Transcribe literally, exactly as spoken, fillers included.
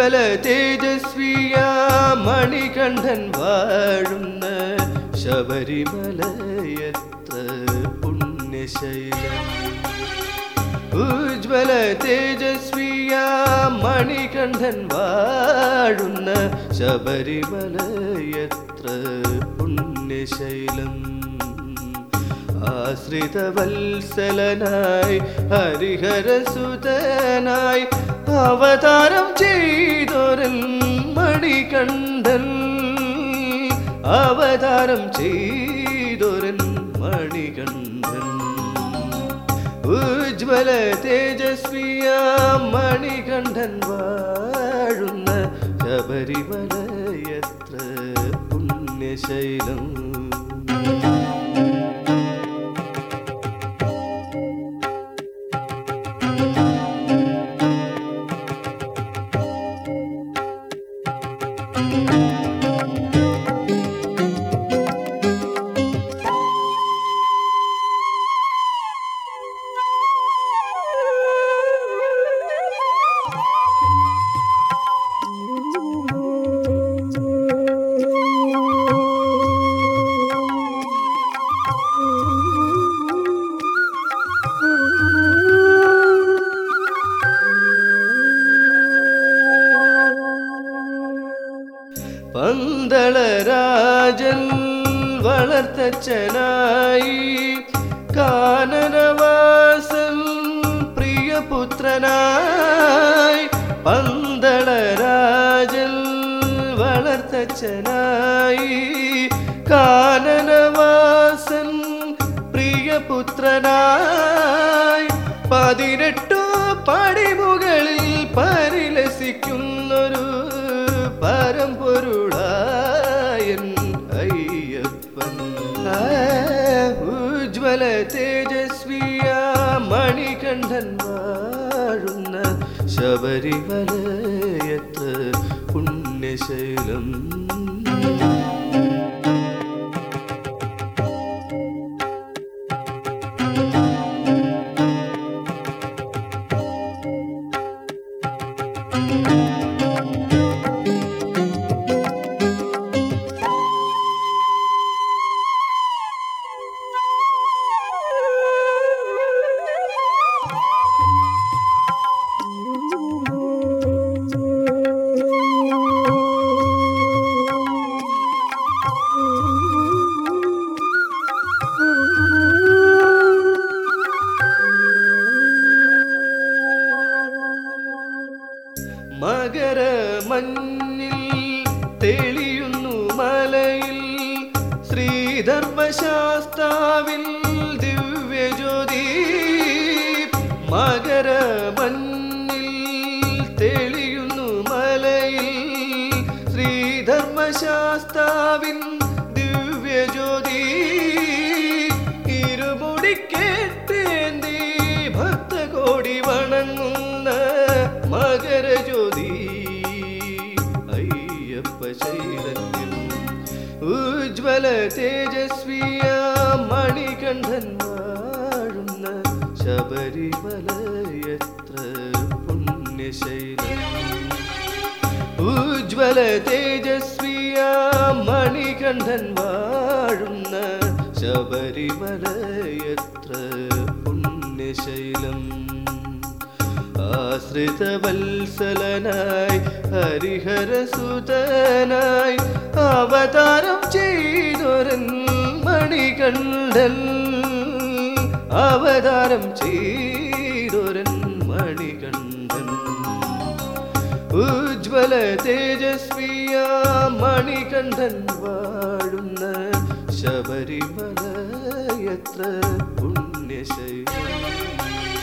ഉജ്വല തേജസ്വിയ മണികണ്ഠൻ വാഴുന്ന ശബരിമലയത്ര പുണ്യശൈലം. ഉജ്വല തേജസ്വിയ മണികണ്ഠൻ വാഴുന്ന ശബരിമലയത്ര പുണ്യശൈലം. ആശ്രിതവത്സലനായി ഹരിഹരസുതനായി അവതാരം ചെയ്തൊരൻ മണികണ്ഠൻ, അവതാരം ചെയ്തൊരൻ മണികണ്ഠൻ. ഉജ്വല തേജസ്വിയ മണികണ്ഠൻ വാഴുന്ന ശബരിമലയത്ര പുണ്യശൈലം. പന്തളരാജൻ വളർത്തച്ഛനായി കാനനവാസൻ പ്രിയപുത്രനായി. പന്തളരാജൻ വളർത്തച്ഛനായി കാനനവാസൻ പ്രിയപുത്രനായി. പതിനെട്ടു പടിമുകളിൽ പരിലസിക്കുന്നൊരു പരമ്പൊരുളായൻ അയ്യപ്പൻ. ഉജ്വല തേജസ്വിയ മണികണ്ഠൻ വാഴുന്ന ശബരിമലയത്ര പുണ്യശൈലം. മകരമഞ്ഞിൽ തെളിയുന്നു മലയിൽ ശ്രീധർമ്മശാസ്താവിൽ ദിവ്യജ്യോതി. മകരമഞ്ഞിൽ തെളിയുന്നു മലയിൽ ശ്രീധർമ്മശാസ്താവിൻ ദിവ്യജ്യോതി. ഇരുമുടിക്കേറ്റേന്തി ഭക്തകോടി വണങ്ങുന്ന മകരജ്യോതി അയ്യപ്പ ചൈതന്യം. ഉജ്വല തേജസ്വിയ മണികണ്ഠൻ വാഴുന്ന ശബരിമലയത്ര പുണ്യശൈലം. ഉജ്വല തേജസ്വിയ മണികണ്ഠൻ വാഴുന്ന ശബരിമലയത്ര പുണ്യശൈലം. ആശ്രിതവത്സലനായി ഹരിഹരസുതനായി അവതാരം ചെയ്തൊരൻ മണികണ്ഠൻ, അവതാരം ചെയ്തൊരൻ മണികണ്ഠൻ. ഉജ്വല തേജസ്വിയ മണികണ്ഠൻ വാഴുന്ന ശബരിമലയത്ര പുണ്യശൈലം.